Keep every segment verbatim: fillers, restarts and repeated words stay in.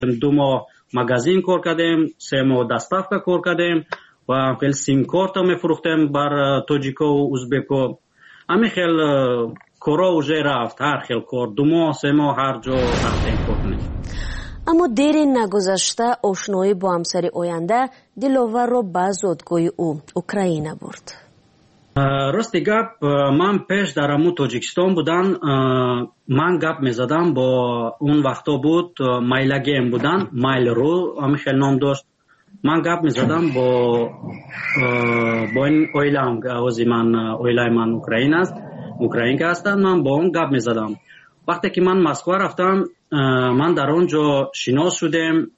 دو ماه مغازین کار کردیم، سه ماه دستافکا کار کردیم و خیلی سیم کارت میفروختیم بر تاجیکا و ازبکا. همین خیلی کارا اوجه رفت، هر خیلی کار دو ماه سه ماه هر جا رفتیم کار کنیم. اما دیر نگذشته آشنایی با همسر آینده دلاور را به زادگاه او اوکراین برد. راستی گپ من پیش در امو تاجیکستان بودن، من گپ میزدم با اون وقتا بود مایلگیم بودن، مایل رو همین خیلی نام داشت. من گپ میزدم با با این اویلام، اوزی من اویلای من اوکراین است، اوکراین که هستن، من با اون گپ میزدم. وقتی که من مسکو رفتم من در اونجا شناس شدم.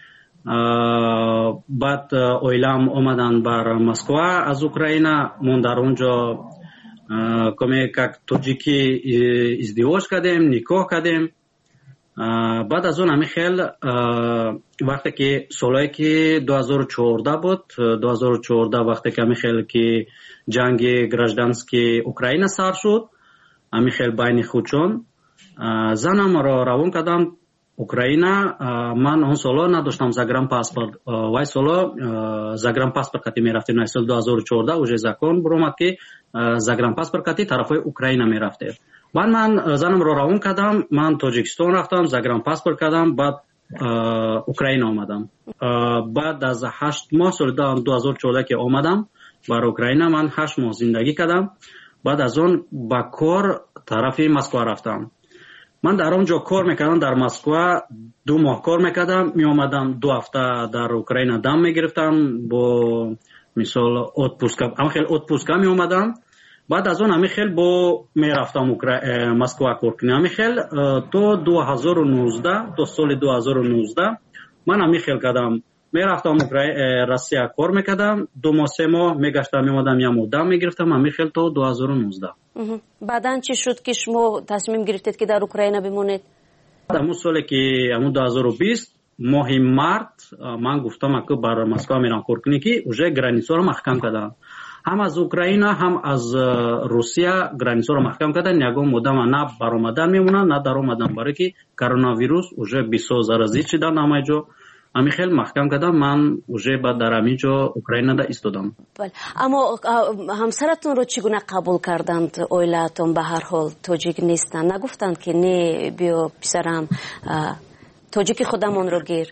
بعد اویلام اومدن بر مسکو از اوکراین، من در اونجا کمی که تاجیکی ازدواج کردیم، نکاح کردیم. بعد از اون همین خیلی وقتی که سالایی که دو هزار و چهارده بود، دو هزار و چهارده وقتی که همین خیلی که جنگ گражданський اوکراین سر شد، همین خیلی بین خودشون زنم را روان کردم اوکراین. من اون سالا نداشتم زگرام پاسپورت، وای سالا زگرام پاسپورت کتی میرفتیم. نه سال دو هزار و چهارده اوجه زکان برومد که زگرام پاسپورت کتی طرفای اوکراین میرفته. بعد من زنم را روان کردم، من تاجیکستان رفتم، زگرام پاسپورت کردم، بعد اوکراین آمدم. بعد از هشت ماه سال دو هزار و چهارده که آمدم بر اوکراین، من هشت ماه زندگی کردم. بعد از اون با کار طرف مسکو رفتم. من در اونجا کار میکردم، در مسکو دو ماه کار میکردم، می آمدم دو هفته در اوکراین دم میگرفتم با مثال اتپوسکا، اما خیلی اتپوسکا می آمدم. بعد از اون همی خیلی با میرفتم مسکو کار کنم. همی خیلی تو دو هزار و نوزده، دو سال دو هزار و نوزده من همی خیلی کردم، میرفتم روسیه کار میکردم، دو ماه سه ماه میگشتم میمادم یا مدام میگرفتم. همی خیلی تو دو هزار و نوزده. بعدن چی شد که شما تصمیم گرفتید که در اوکراین بمونید؟ همون سالی که همون دو هزار و بیست ماه مارت من گفتم که بر مسکو میرم کار کنم که اوجه گرانیسو رو محکم کردن، هم از اوکراین هم از روسیه گرانیسو رو محکم کردن. یگان مدام نه برآمدن میمونن نه در اومدن، برای که کرونا ویروس اوجه بیست زرازی شدن همینجا. همین خیلی محکم کردم، من اوجه بعد در همینجا اوکراین دا ایستادم. بله، اما همسرتون رو چگونه قبول کردند؟ اویلاتون به هر حال تاجیک نیستن، نگفتند که نه بیا پسرم تاجیک خودمون رو گیر؟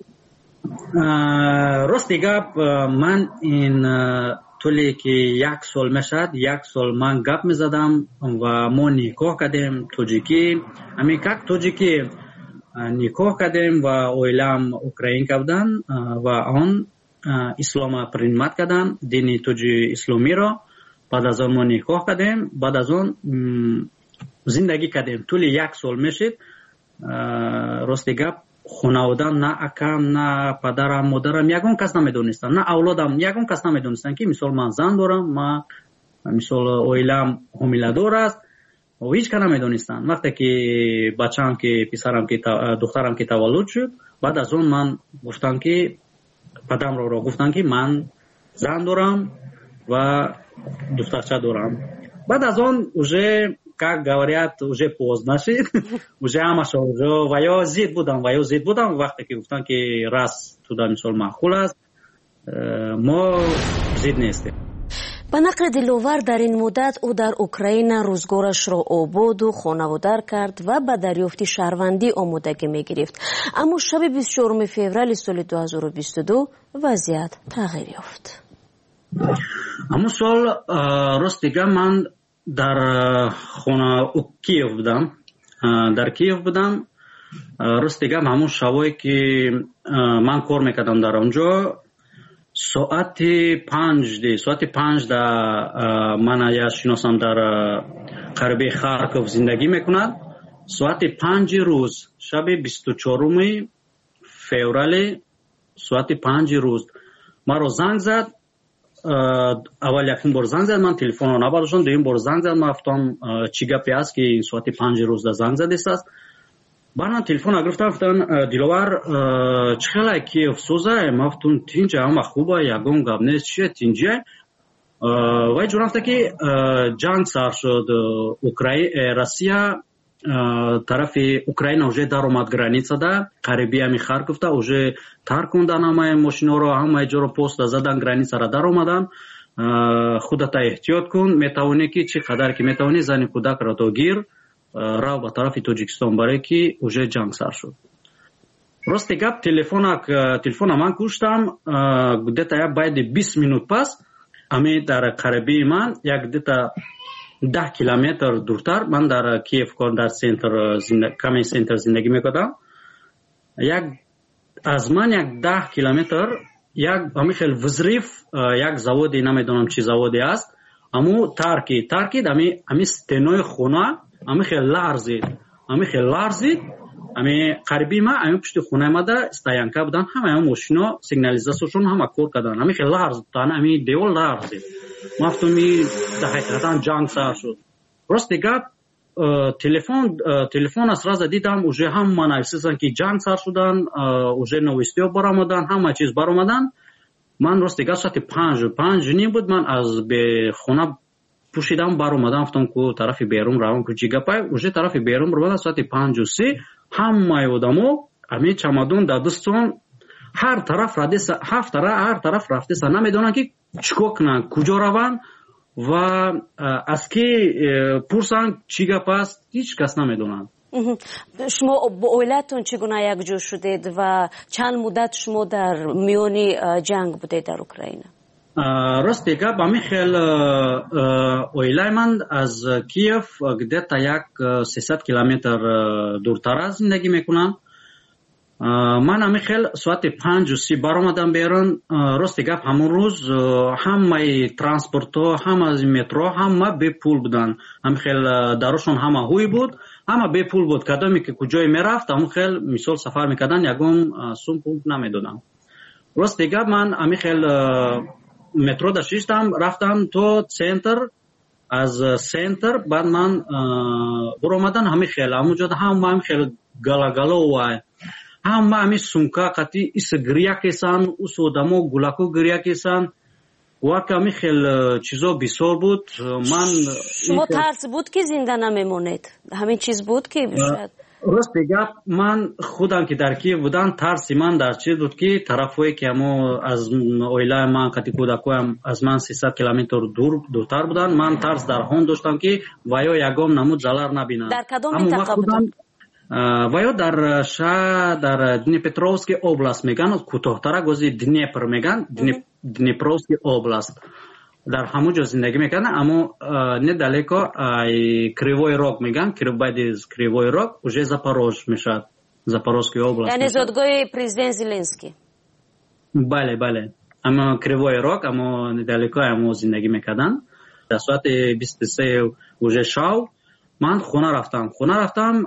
راستی گپ من این طولی که یک سال میشد، یک سال من گپ میزدم و ما نکاح کردیم تاجیکی. همین که تاجیکی نکاح کردیم و اویلام اوکراین کردن و آن اسلام پرینمت کردن، دین توجی اسلامی را. بعد از آن ما نکاح کردیم، بعد از آن زندگی کردیم. طول یک سال میشید. راستی گپ خانواده نه اکم نه پدرم مادرم یگان کس نمیدونستن، نه اولادم یگان کس نمیدونستن که مثال من زن دارم، ما مثال اویلام حامله‌دار است و هیچ کس نمیدونستن. وقتی که بچه‌ام که پسرم که دخترم که تولد شد، بعد از اون من گفتم که پدرم رو گفتم که من زن دارم و دخترچه دارم. بعد از اون уже как говорят уже поздно شد، уже همش уже و یا زید بودم و یا زید بودم. وقتی که گفتن که راست تو در مثال معقول است، ما زید نیستیم. به نقل دلاور در این مدت او در اوکراین روزگارش را آباد و خانوادار کرد و به دریافت شهروندی آمادگی می گرفت. اما شب بیست و چهارم فوریه سال دو هزار و بیست و دو وضعیت تغییر یافت. اما سال راست دیگه من در خانه کیف بودم، در کیف بودم. راست دیگه همون شبایی که من کار میکردم در اونجا، ساعت پنج دی ساعت پنج دا من یا شناسم در غربی خارکوف زندگی میکند. ساعت پنج روز شب بیست و چهارم فوریه ساعت پنج روز مرا زنگ زد. اول یکم بار زنگ زد، من تلفن رو نبرداشتم. دویم بار زنگ زد، من گفتم چی گپی است که این ساعت پنج روز دا زنگ زده است. بعد من تلفن گرفتم، گفتن دلاور چخیلی کی افسوزه؟ من گفتم تینجا اما خوبه، یگان گپ نیست. چیه تینجا؟ وای جون گفت که جنگ سر شد، اوکراین روسیه тарафи Украина уже дар омад границада, қариби ами Харковда уже тарк кундан ҳамаи мошиноро, ҳамаи ҷоро поста задан, границара дар омадан. Худата эҳтиёт кун, метавонӣ ки чӣ қадар ки метавонӣ зани кӯдакро то гир рав ба тарафи Тоҷикистон, барое ки уже ҷанг сар шуд. Рости гап, телефона ман куштам где-то як байди бист минут пас, ами дар қарибии ман як где-то даҳ километр дуртар, ман дар Киев дар центр каме центр зиндагӣ мекардам. Як аз ман як даҳ километр як ами хел взрив, як заводи, намедонам чӣ заводи аст, аму тарки таркид, ами ами стенои хона ами хел ларзид, ами хел ларзид. ами қарибии ма ами пушти хонаи мада стоянка будан, ҳама мошино сигнализасияшон ҳама кор кардан, ами хел ларзид, ами девор ларзид. мафтуми даҳиқатан ҷанг сар шуд. Рости гап, телефон телефон сразу дидам уже ҳама нависанд ки ҷанг сар шудан, уже новистиҳо баромадан, ҳама чиз баромадан. ман рости гап соати панҷ панҷ ним буд, ман аз хона пушидам баромадам, гуфтам ку тарафи берун равам ку чӣ гапай, уже тарафи берун баромадам соати панҷу се. ҳамаи одамо ами чамодон дар дастон, ҳар тараф радиса ҳафт тараф ҳар тараф рафтеса, намедонанд ки чикор кунанд, куҷо раванд ва аз ки пурсанд чӣ гап аст, ҳеҷ кас намедонанд. шумо бо оилатон чӣ гуна якҷо шудед ва чанд муддат шумо дар миёни ҷанг будед дар Украина? рости гап, ами хел оилаи ман аз Киев где-то як сесад километр дуртар аз зиндагӣ мекунам. ман ами хел соати панҷу си баромадам берун. рости гап, ҳамон рӯз ҳамаи транспортҳо, ҳамаи метро, ҳама бепул буданд. ами хел дарошон ҳама ҳуй буд, ҳама бепул буд. кадоме ки куҷое мерафт, ҳамон хел мисол сафар мекардан, ягон сум пул намедодам. рости гап, ман ами хел метро дашиштам, рафтам то центр, аз центр баъд ман буромадан ҳами хел ҳамунҷо ҳама ами хел галагаловай, ҳама ами сумка қати иса гиря кесан, ус одамо гулаку гиря кесан, варка ами хел чизо бисёр буд. ман шумо тарс буд ки зинда намемонед? ҳамин чиз буд ки шояд рости гап, ман худам ки дар Киев будам, тарси ман дар чиз буд ки тарафҳое ки амо аз оилаи ман қати кӯдакоям аз ман сесад километр дур дуртар буданд, ман тарс дар ҳон доштам ки ваё ягон намуд залар набинам. дар кадом минтақа буданд? ваё дар шаҳр дар Днепропетровский област меган, кӯтоҳтара гози Днепр меган, Днепровский област. дар ҳамон ҷо зиндагӣ мекардам, аммо недалеко Кривой Рог меган, байди Кривой Рог уже Запорож мешавад, Запорожская область. яъне зодгоҳи президент Зеленский. бале бале, аммо Кривой Рог, аммо недалеко аммо зиндагӣ мекардам. дар соати бисту се уже шав ман хона рафтам хона рафтам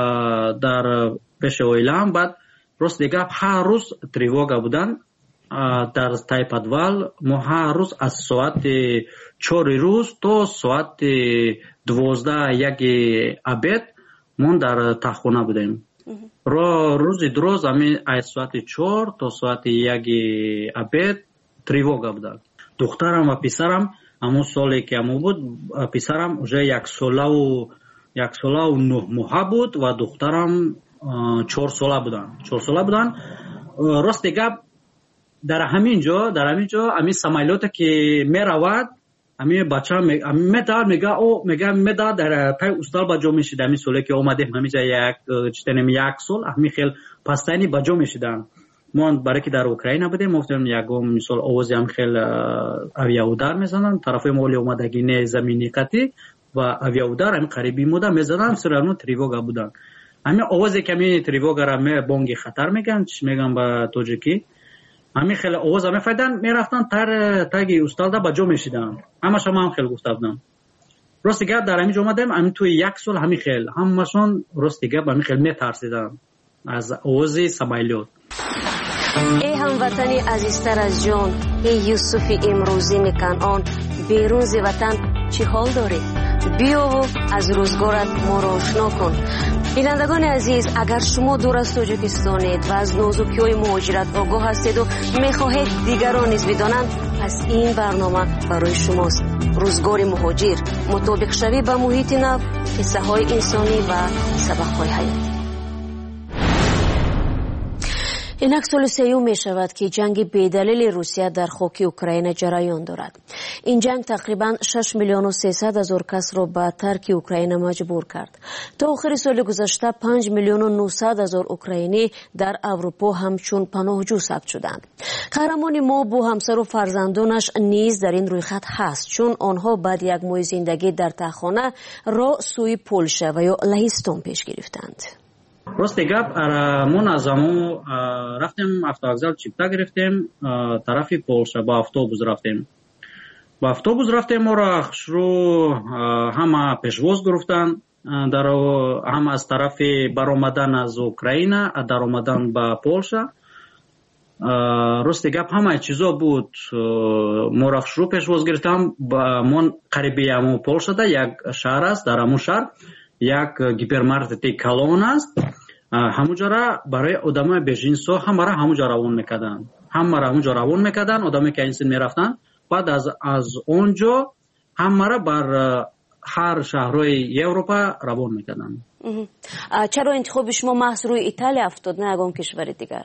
дар пеши оилаам. баъд рости гап, ҳар рӯз тревога будан дар тай подвал. мо ҳар рӯз аз соати чори рӯз то соати дувоздаҳ яки абед мон дар таххона будем. рӯзи дуроз ами аз соати чор то соати яки абед тревога будад. духтарам ва писарам ҳамон соле ки амо буд, писарам уже яксолаву яксолаву нӯҳ моҳа буд ва духтарам чорсола буданд чорсола буданд. рости гап, дар ҳамин ҷо дар ҳамин ҷо ами самолёте ки меравад, ами бача медар мега о мега медар дар тай устал ба ҷо мешида. ами соле ки омадем ҳамиҷа як читанем як сол ами хел пастайни ба ҷо мешидан. мон барои ки дар Украина будем, гуфтем ягон мисол овози ам хел авиаудар мезананд, тарафои моли омадагӣ не замини қати ва авиаудар ами қариби мода мезананд, все равно тревога буданд. ами овозе ки ами тревогара ме бонги хатар меган, чӣ меган ба тоҷикӣ, ами хеле овоза мефайдан, мерафтан тар таги усталда ба ҷо мешидан. ҳамаша ман хел гуфта будам. рости гап, дар ҳамин ҷо омадем, ами тӯи як сол ҳами хел ҳамашон рости гап ами хел метарсидан аз овози самолёт. эй ҳамватани азизтар аз ҷон, эй Юсуфи имрӯзини Канъон, берун зи ватан чӣ ҳол дорӣ? биёву аз рӯзгорат моро ошно кун. бинандагони азиз, агар шумо дур аз Тоҷикистонед ва аз нозукиҳои муҳоҷират огоҳ ҳастеду мехоҳед дигарон низ бидонанд, пас ин барнома барои шумост. روزگار مهاجر، مطابق شوی با محیط نو، قصه های انسانی و سبق های حیاتی. اینک سال سیوم می شود که جنگ بیدلیل روسیه در خاک اوکراین جریان دارد. این جنگ تقریبا شش میلیون و سیصد هزار کس را به ترک اوکراین مجبور کرد. تا آخر سال گذشته پنج میلیون و نهصد هزار اوکراینی در اروپا همچون پناهجو ثبت شدند. قهرمان ما با همسر و فرزندانش نیز در این رویخط هست، چون آنها بعد یک ماه زندگی در تهخانه را سوی پولشه و یا لهستان پیش گرفتند. راستی گپ ما از همون رفتیم автовокзал چیپتا گرفتیم طرف پولشا با اتوبوس رفتیم با اتوبوس رفتیم ما را شروع همه پیشواز گرفتن در هم از طرف برآمدن از اوکراین در آمدن با پولشا. راستی گپ همه چیزا بود ما را شروع پیشواز گرفتم با من قریبی همون پولشا ده یک شهر است در همون شهر یک گیپرمارکت کلون است. همونجا را برای آدمای بجنسو همه را همونجا روان میکردن همه را همونجا روان میکردن آدمی که اینسین میرفتن. بعد از از اونجا همه را بر هر شهرهای اروپا روان میکردن. چرا انتخاب شما محض روی ایتالیا افتاد نه اگه کشور دیگر؟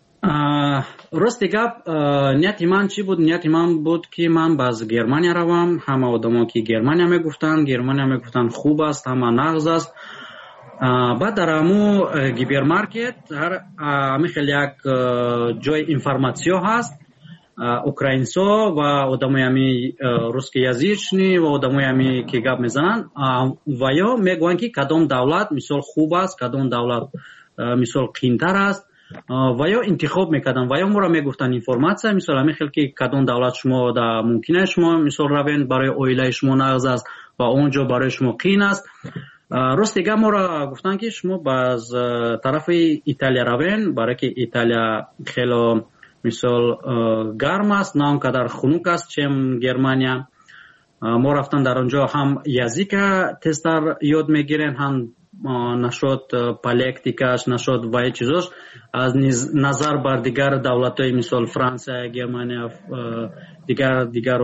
راستی گپ نیت من چی بود؟ نیت من بود که من باز گرمانیا روم. همه آدما که گرمانیا میگفتن گرمانیا میگفتن خوب است، همه نغز است. بعد در همو گیپرمارکت همه خیلی یک جای اینفرماسیون هست اوکراینسو و آدمای همی روسکی یزیچنی و آدمای همی که گپ میزنن و یا میگوین که کدام دولت مثال خوب است کدام دولت مثال قینتر است و یا انتخاب میکردن و یا ما را میگفتن اینفرماسیون مثال همی خیلی که کدام دولت شما دا ممکنه شما مثال روین برای اویله شما نغز است و اونجا برای شما قین است. راست دیگه ما را گفتن که شما باز طرف ایتالیا روین برای که ایتالیا خیلی مثال گرم است نه اونقدر خنک است چم گرمانیا. ما رفتن در اونجا هم یزیک تستر یاد میگیرن هم نشد پالیکتیکاش نشد و چیزاش از نظر بر دیگر دولت‌های مثال فرانسه گرمانیا دیگر دیگر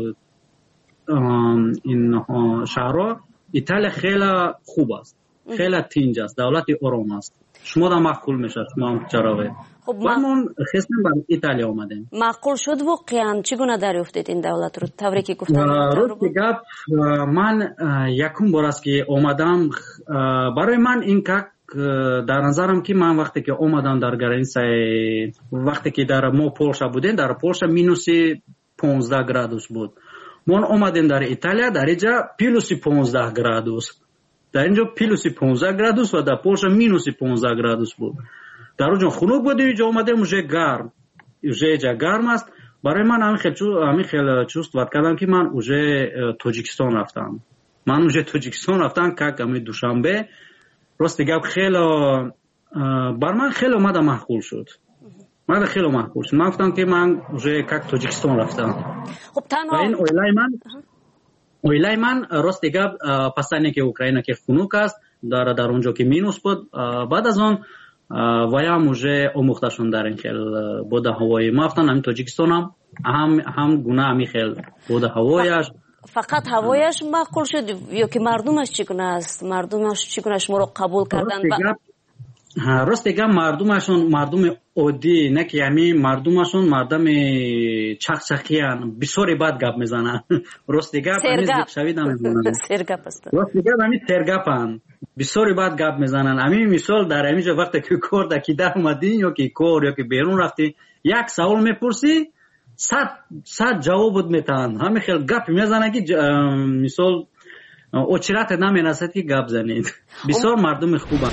این شهرها ایتالیا خیلی خوب است خیلی تینج است دولت آرام است. شما دا معقول میشه شما چراغه. خب ما خواستیم برای ایتالیا اومدیم. معقول شد واقعا چگونه دریافتید این دولت رو طوری که گفتن؟ راست گپ من یکم بار است که اومدم برای من این که در نظرم که من وقتی که اومدم در گرانسه وقتی که در ما پولشا بودیم در پولشا مینوس پانزده گرادوس بود. ما اومدیم در ایتالیا در اینجا پلوس پانزده گرادوس در اینجا پلوس پانزده گرادوس و در پولشا مینوس پانزده گرادوس بود. در اونجا خنک بود اینجا اومدیم اونجا گرم اونجا گرم است. برای من همین خیلی همین خیلی چوست وقت کردم که من اونجا تاجیکستان رفتم من اونجا تاجیکستان رفتم که همین دوشنبه راست گپ خیلی بر من خیلی اومده معقول شد من خیلی معقول شد. من گفتم که من اونجا که تاجیکستان رفتم. خب تنها این اویلای من اویلای من راست گپ پسانی که اوکراین که خنک است در در اونجا که مینوس بود بعد از اون ویا موجه آموختشون در این خیل بوده هوایی ما گفتن همین تاجیکستان هم هم هم گونه همی خیل بوده هوایش فقط هوایش معقول شد یا که مردمش چگونه است مردمش چگونه شما رو قبول کردن؟ راست گپ مردمشون مردم عادی نه که یعنی مردمشون مردم چخچخیان بسیاری بد گپ میزنن. راست گپ هنوز شویدم میزنن سرگپ است. راست گپ همین سرگپن بسیاری بد گپ میزنن. همین مثال در همینجا وقتی که کار در کی در اومدین یا که کار یا که بیرون رفتی یک سوال میپرسی صد صد جواب میتن همین خیلی گپ میزنن که مثال اوچرات نمیناسد که گپ زنید. بسیار مردم خوبن.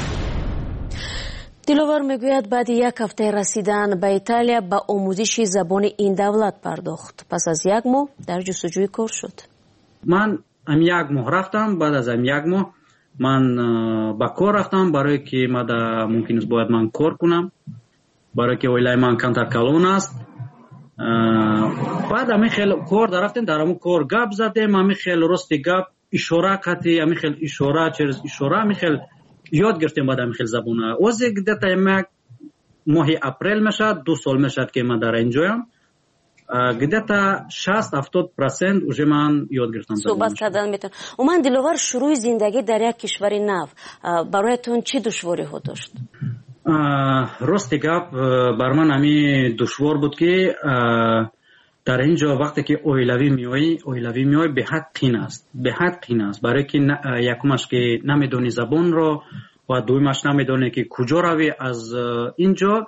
دلوار میگوید بعد یک هفته رسیدن به ایتالیا با آموزش زبان این دولت پرداخت. پس از یک ماه در جستجوی کار شد. من هم یک ماه رفتم. بعد از هم یک ماه من با کار رفتم برای که من ممکن است باید من کار کنم برای که ویلای من کانتر کلون است. بعد همین خیلی کار رفتیم در همون کار گپ زدیم همین خیلی راستی گپ اشاره کتی همین خیلی اشاره چرز اشاره همین خیلی یاد گرفتیم بعد همین خیلی زبونه. وزی که دتا یک ماه اپریل میشد دو سال میشد که من در اینجایم где-то шаст هفتاد درصد уже من یاد گرفتم صحبت کردن میتون. اومن دلوار شروع زندگی در یک کشور نو برایتون چی دشواری ها داشت؟ راستی گپ بر من همی دشوار بود که در اینجا وقتی که اویلوی میایی اویلوی میایی به حد قین است به حد قین است برای که یکمش که نمیدونی زبان رو و دویمش نمیدونی که کجا روی از اینجا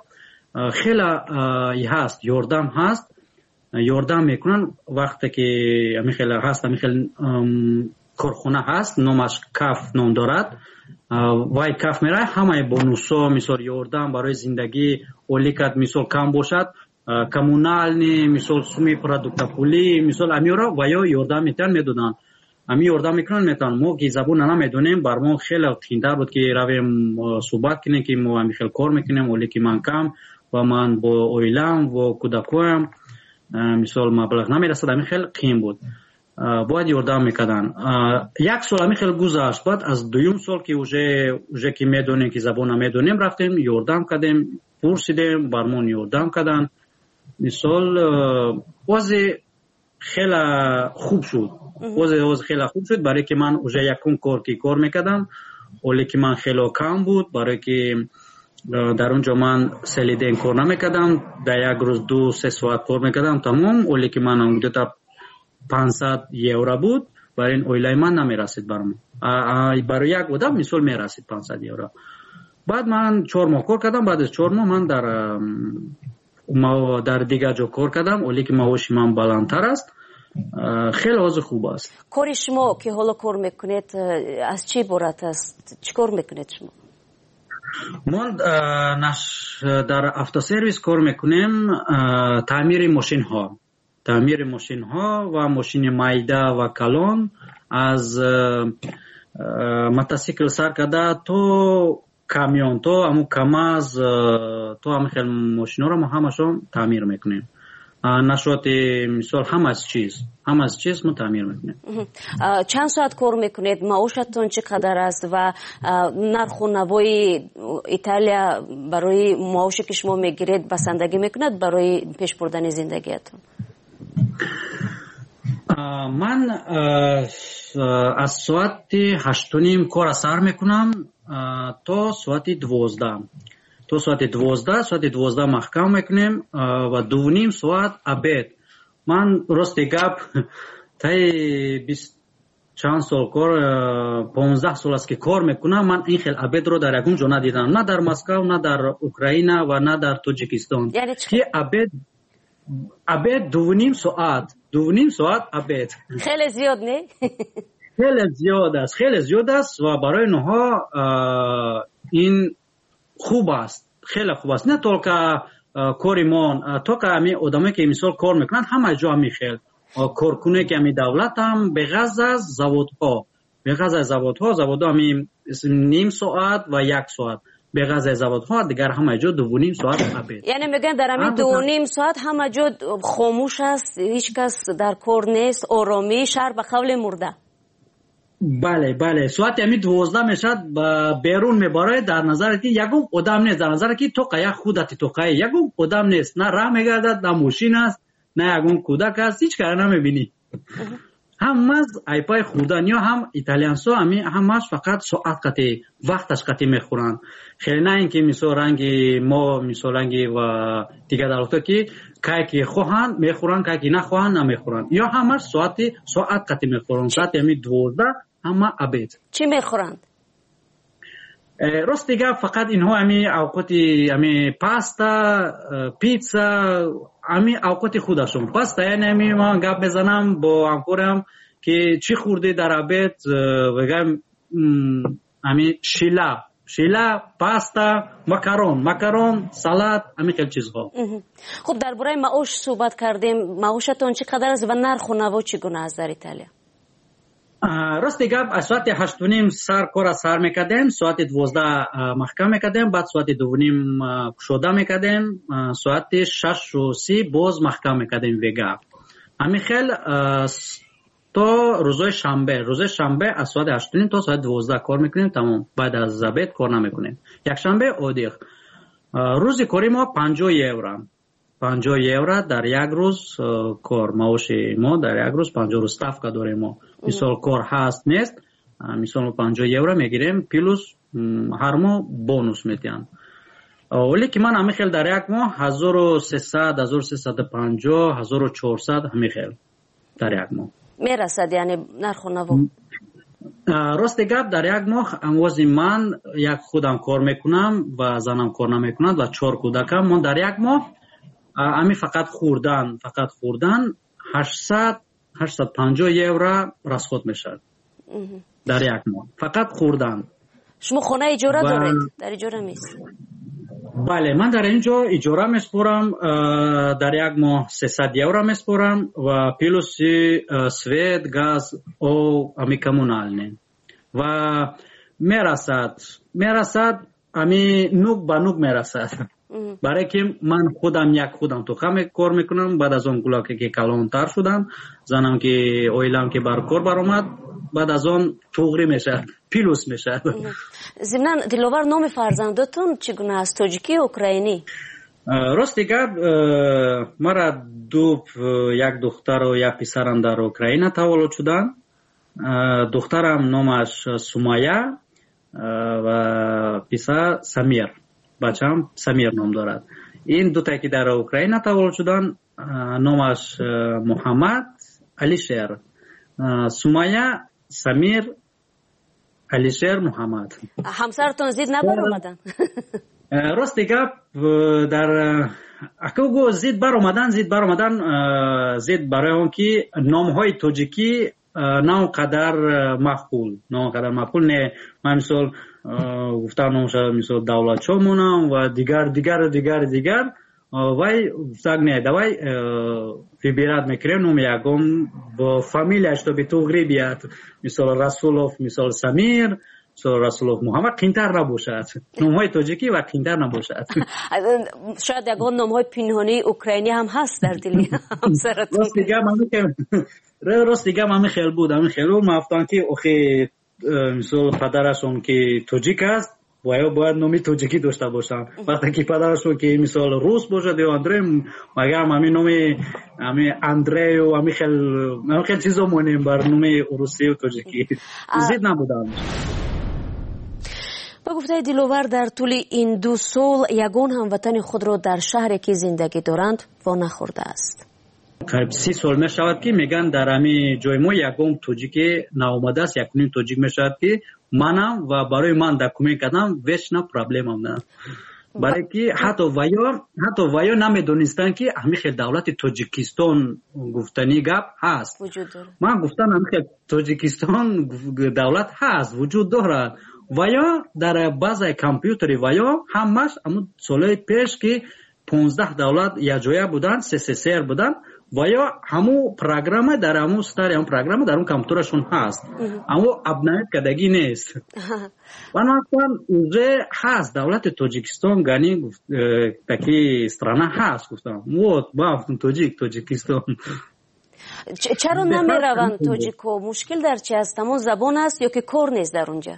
خیلی هست یاردم هست یاردم میکنن وقتی که همی خیلی هست همی خیلی کارخونه هست نامش کف نام دارد وای کف میره همه بونوسا مثال یاردم برای زندگی اولیکت مثال کم باشد کمونالنی مثال سومی پرودکت پولی مثال امیورا و یا یاردم میتن میدونن امی یاردم میکنن میتن ما که زبون نمیدونیم بر ما خیلی تینتر بود که رویم صحبت کنیم که ما همی خیلی کار میکنیم ولی که من کم و من با اویلم و کودکویم مثال مبلغ نمیرسد همی خیلی قیم بود باید یاردم میکردن یک سال همی خیلی گذشت بعد از دویم سال که اوژه اوژه که میدونیم که زبون نمیدونیم رفتیم یاردم کردیم پرسیدیم برمون یاردم کردن مثال وضع خیلی خوب شد وضع وضع خیلی خوب شد برای که من اوژه یکم کار که کار میکردم ولی که من خیلی کم بود برای که در اونجا من سلیدین کار نمیکردم در یک روز دو سه ساعت کار میکردم تمام ولی که من اونجا تا پانصد یورو بود برای این اویلای من نمیرسید برام برای یک بودم مثال میرسید پانصد یورو بعد من چهار ماه کار کردم بعد از چهار ماه من در ما در دیگه جا کار کردم ولی که معاش من بلندتر است خیلی وضع خوب است کار شما که حالا کار میکنید از چی عبارت است چیکار میکنید شما من در افتا سرویس کار میکنیم تعمیر ماشین ها تعمیر ماشین ها و ماشین مایده و کلان از موتورسیکل سر کرده تو کامیون تو همون کاماز تو همه خیلی ماشین ها رو ما همشون تعمیر میکنیم نشوت مثال هم از چیز هم از چیز ما تعمیر میکنیم چند ساعت کار میکنید معاشتون چقدر است و نرخ و نوای ایتالیا برای معاشی که شما میگیرید بسندگی میکند برای پیش بردن زندگیتون من از ساعت هشت و نیم کار سر میکنم تا ساعت دوازده تو ساعت دوازده ساعت دوازده محکم میکنیم و دو نیم ساعت عبید من راستی گپ تای بیست چند سال کار پانزده سال است که کار میکنم من این خیلی عبید رو در یکون جا ندیدم نه در مسکو نه در اوکراین و نه در تاجیکستان یعنی که عبید عبید دو نیم ساعت دو نیم ساعت عبید خیلی زیاد نه خیلی زیاد است خیلی زیاد است و برای نها این خوب است خیلی خوب است نه تولکا کاریمان تو که همی آدمی که مثال کار میکنن همه جا همی خیل کارکنه که همی دولت هم به غض از زوادها به غض از زوادها زوادها همی نیم ساعت و یک ساعت به غض از زوادها دیگر همه جا دو و نیم ساعت عبید یعنی میگن در همین دو و نیم ساعت همه جا خاموش است هیچ کس در کار نیست آرامی شهر به قول مرده بله بله ساعت همی دوازده میشد بیرون میباره در نظر که یکم آدم نیست در نظر که تو قیه خودت تو قیه یکم آدم نیست نه راه میگردد نه ماشین است نه یکم کودک است هیچ کار نمیبینی هم از ایپای خودن یا هم ایتالیانسو همی همش فقط ساعت قطعی وقتش قطعی میخورن خیلی نه اینکه مثلا رنگی ما مثلا رنگی و دیگه دلتا که که خواهند میخورن که نخواهند نمیخورن یا همش ساعت ساعت قطعی میخورن ساعت همی دوازده همه عبید چی میخورند؟ راست دیگه فقط اینها همی اوقاتی همی پاستا پیتزا همی اوقات خودشون پاستا یعنی همی من گپ بزنم با همکارم که چی خورده در عبید بگم همی شیلا شیلا پاستا مکرون مکرون سالاد همی خیلی چیزها خب درباره معاش صحبت کردیم معاشتون چقدر است و نرخ و نوا چگونه است در ایتالیا؟ راست دیگه از ساعت هشت و نیم سر کار سر میکردیم ساعت دوازده محکم میکردیم بعد ساعت دو و نیم کشوده میکردیم ساعت شش و سی باز محکم میکردیم ویگا همین خیلی تا روزای شنبه روزای شنبه از ساعت هشت و نیم تا ساعت دوازده کار میکنیم تمام بعد از زبید کار نمیکنیم یک شنبه عادی روزی کاری ما پنجاه یورو پنجاه یورو در یک روز کار. معاش ما در یک روز پنجاه روز ставка داریم ما. مثال کار هست نیست، مثال پنجاه یورو میگیریم پلس هر ماه بونوس میتین. ولی که من همه خیل در یک ماه هزار و سیصد، هزار و سیصد و پنجاه، هزار و چهارصد همه خیل در یک ماه میرسد. یعنی نرخ و نوا راست گپ در یک ماه انواز من یک خودم کار میکنم و زنم کار نمیکنند و چهار کودکم. من در یک ماه امی فقط خوردن فقط خوردن هشتصد هشتصد و پنجاه یورو راسخود میشد در یک ماه فقط خوردن. شما خانه اجاره و... دارید؟ در اجاره میست؟ بله، من در اینجا اجاره میسپرم. در یک ماه سیصد یورو میسپرم و پلس سویت، گاز او امی کمونالنی و میرسد میرسد امی نوک با نوک میرسد. برای که من خودم یک خودم تو خم کار میکنم. بعد از اون گلاکه که کلانتر شدم، زنم که اویلم که بر کار برآمد، بعد از اون توغری میشه، پیلوس میشه. ضمناً دلوار نام فرزندتون چگونه است؟ تاجیکی اوکراینی؟ راستی گپ مرا دو یک دختر و یک پسرم در اوکراین تولد شدن. دخترم نامش سومایا و پسر سمیر، بچه‌م سمیر نام دارد. این دو تا که در اوکراین تولد شدن نامش محمد علیشیر. سومایا، سمیر، علیشیر، محمد. همسرتون زید نبر اومدن؟ راستی گپ در اکوگو زید بر اومدن زید بر اومدن زید برای اون که نام‌های تاجیکی نه قدر مقبول نه قدر مقبول نه. من مثال گفتم نامش مثال دولت چومونم و دیگر دیگر دیگر دیگر وای سگ نه دوای выбирать میکنم نام یکم با فامیلیش تو به توغری بیاد. مثال رسولوف، مثال سمیر، مثال رسولوف محمد قینتر نباشد. نامهای تاجیکی و قینتر نباشد. شاید یگان نامهای پنهانی اوکراینی هم هست در دلی همسرتون. راست دیگه من راست دیگه من خیلی بود من خیلی مفتان که اخی مثال پدرشون که تاجیک است باید باید نامی تاجیکی داشته باشن. وقتی که پدرشون که مثال روس باشد یا اندره مگر همین نامی همین اندره و همین خیلی همین خیلی چیزا مونیم بر نامی روسی و تاجیکی زید نبودن. با گفته دلوور در طول این دو سال یگان هموطن خود را در شهری که زندگی دارند وا نخورده است. قریب سی سال می شود که میگن در همین جای ما یگان تاجیک ناآمده است. یکنیم تاجیک می شود که منم و برای من دکومنت کردم ویشنا پرابلم هم نه. برای که حتی ویا حتی ویا نمیدونستن که همین خیلی دولت تاجیکستان گفتنی گپ هست. من گفتم همین خیلی تاجیکستان دولت هست وجود دارد. ویا در بازه کامپیوتری ویا همش همون سالهای پیش که پانزده دولت یک جایه بودن، سی سی سی بودن و یا همون پروگرام در همون ستاری همون پروگرام در اون کامپیوترشون هست اما ابنایت کدگی نیست. و ناکن اوزه هست دولت تاجیکستان گانی تاکی استرانه هست. گفتم موت بافتون تاجیک تاجیکستان چرا نمی روند تاجیکو؟ مشکل در چی است؟ همون زبان است یا که کار نیست در اونجا؟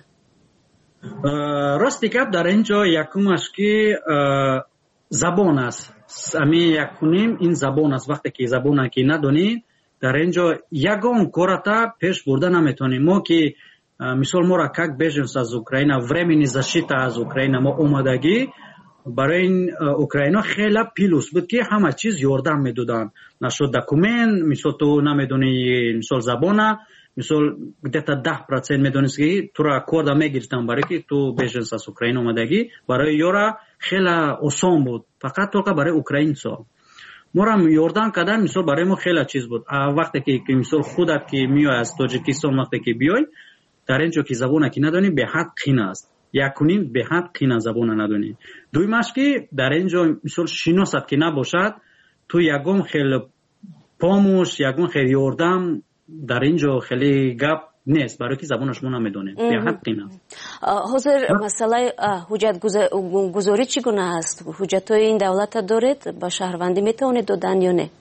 راستی کپ در اینجا یکمش که زبان است. امی یکنیم این زبان است. وقتی که زبان که ندونی در اینجا یگان کارتا پیش برده نمیتونیم. ما که مثال ما را کک بیژنس از اوکراین времени защита از اوکراین ما اومدگی برای این اوکراین خیلی پیلوس بود که همه چیز یاردم میدادن. نشد دکومنت مثال تو نمیدونی مثال زبانه مثال گدتا ده پرسنت میدونست که تو را کار میگیرتن برای که تو بیژنس از اوکراین اومدگی برای یورا خیلی آسان بود. فقط تو برای اوکراین سا ما را یاردن کردن مثال برای ما خیلی چیز بود. وقتی که مثال خودت که میای از تاجیکستان وقتی که بیای در اینجا که زبان که ندونی به حد قین است. یکنین به حد قین زبان ندونی. دویمش که در اینجا مثال شناست که نباشد تو یگم خیلی پاموش یگم خیلی یاردم در اینجا خیلی گپ نیست برای که زبانش ما نمیدونه. به حد قین است. حاضر مسئله حجت گذاری چگونه است؟ حجت های این دولت دارید؟ با شهروندی میتونید دادن یا نه؟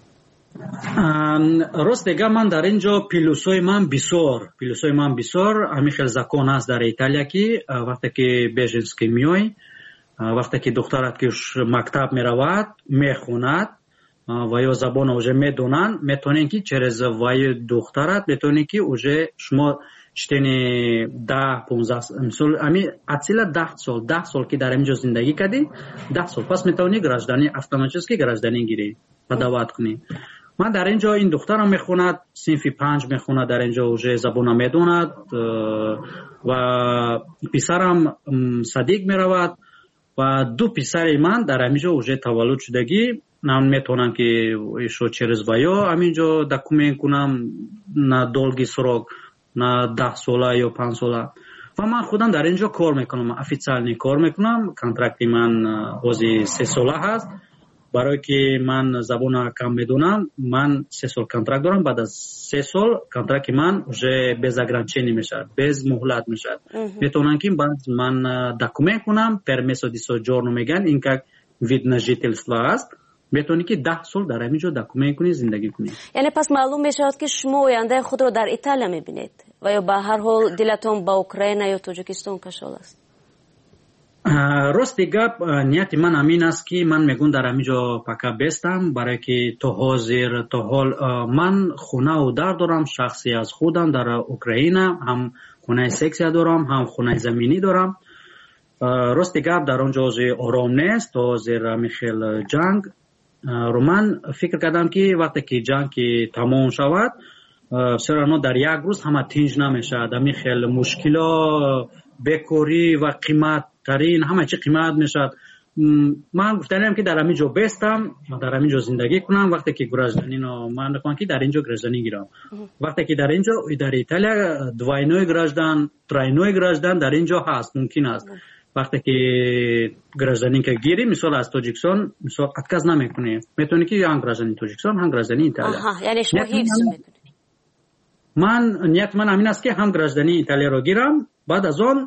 راست دیگه من در اینجا پیلوسای من بسیار پیلوسای من بسیار همین خیلی زکان است در ایتالیا که وقتی که بیژنس که میای وقتی که دخترت که مکتب میرود میخوند و یا زبان اوجه میدونن میتونین که через وای دخترت میتونین که اوجه شما چتنی ده پونزده مثلا امی اصلا ده سال ده سال که در اینجا زندگی کردی ده سال پس میتونی گراجدانی автоматически گراجدانی گیری و دعوت کنی. من در اینجا این دخترم میخوند صنف پنج میخوند در اینجا اوجه زبان میدوند و پسرم صدیق میرود و دو پسر من در اینجا اوجه تولد شدگی نام میتونم که شو через وایو همینجا دکومنت کنم на долгий срок на ده ساله یا پنج ساله و من خودم در اینجا کار میکنم افیциальний کار میکنم کنترکتی من اوزی سه ساله هست برای که من زبان کم میدونم من سه سال کنترکت دارم بعد از سه سال کنترکت من уже без ограничений میشه без مهلت میشه میتونم که بعد من دکومنت کنم permesso di soggiorno میگن این که вид на жительство است میتونی که ده سال در همینجا دکومنت کنی زندگی کنی. یعنی پس معلوم میشود که شما آینده خود رو در ایتالیا میبینید و یا به هر حال دلتون با اوکراین یا تاجیکستان کشال است؟ راستی گپ نیت من همین است که من میگم در همینجا پکا بستم برای که تا حاضر تا حال من خونه و در دارم شخصی از خودم در اوکراین هم خونه سکسیا دارم هم خونه زمینی دارم. راستی گپ در اونجا آرام نیست تا زیر میخیل جنگ رو من فکر کردم که وقتی که جنگ که تمام شود سرانو در یک روز همه تنج نمیشه دمی خیلی مشکلا بکوری و قیمت ترین همه چی قیمت میشد. من گفتم که در همینجا بستم در همینجا زندگی کنم وقتی که گراجدانی نو من نکنم که در اینجا گراجدانی گیرم وقتی که در اینجا در ایتالیا دوینوی گراجدان تراینوی گراجدان در اینجا هست ممکن است وقتی که گراجدانی که گیری مثلا از تاجیکستان مثلا اتکاز نمیکنی میتونی که هم گراجدانی تاجیکستان هم گراجدانی ایتالیا. آها یعنی شما حفظ میکنی. من نیت من همین است که هم گراجدانی ایتالیا رو گیرم بعد از اون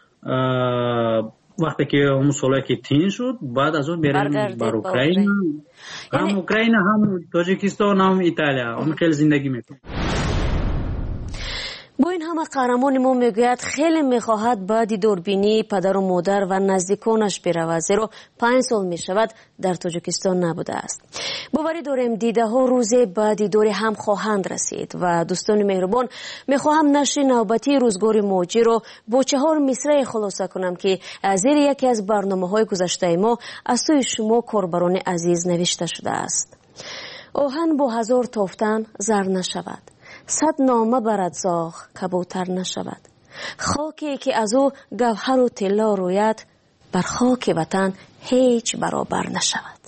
وقتی که اون سالی که تین شد بعد از اون بریم بر اوکراین هم اوکراین هم تاجیکستان هم ایتالیا هم خیلی زندگی میکنیم. با این همه قهرمان ما میگوید خیلی میخواهد بعدی دوربینی پدر و مادر و نزدیکانش برود زیرا پنج سال میشود در تاجیکستان نبوده است. باوری داریم دیده ها روز بعدی دوری هم خواهند رسید و دوستان مهربان میخواهم نشر نوبتی روزگار موجی رو با چهار مصرع خلاصه کنم که زیر یکی از برنامه های گذشته ما از سوی شما کاربران عزیز نوشته شده است. آهن با هزار تافتن زر نشود، صد نامه برد زاغ کبوتر نشود. خاکی که از او گوهر و طلا روید بر خاک وطن هیچ برابر نشود.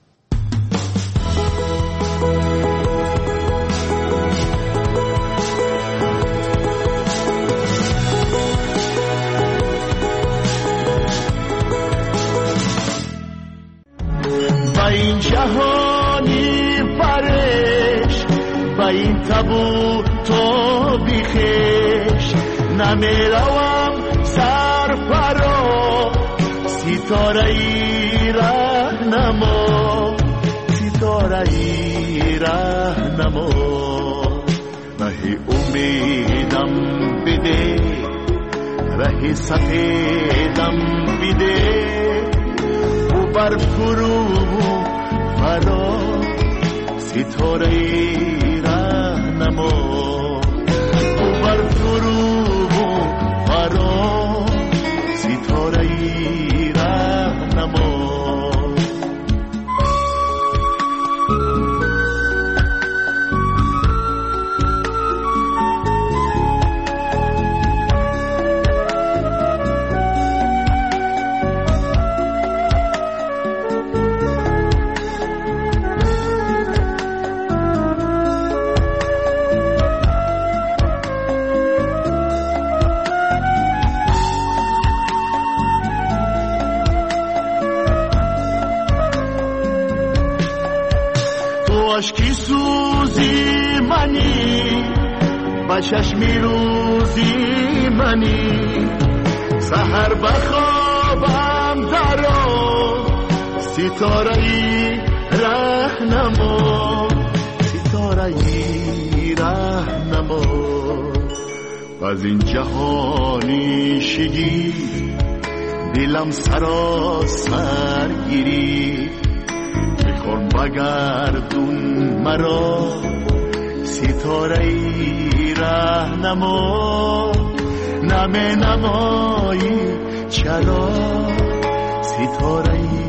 با این جهانی پرش با این تبو تو بیخش نمیروم سر پرا ستاره ای رهنما ستاره ای رهنما رهی امیدم بده رهی سفیدم بده و بر فرو فرا ستاره ای رهنما و بر فرو فرا ستاره ای رهنما. عشقی سوزی منی با چشمی روزی منی سحر بخوابم درا ستاره ای رهنما ستاره ای رهنما از این جهانی شگی دلم سراسر گیری بخون بگردون مرا ستاره ای رهنما نمی نمایی چرا ستاره ای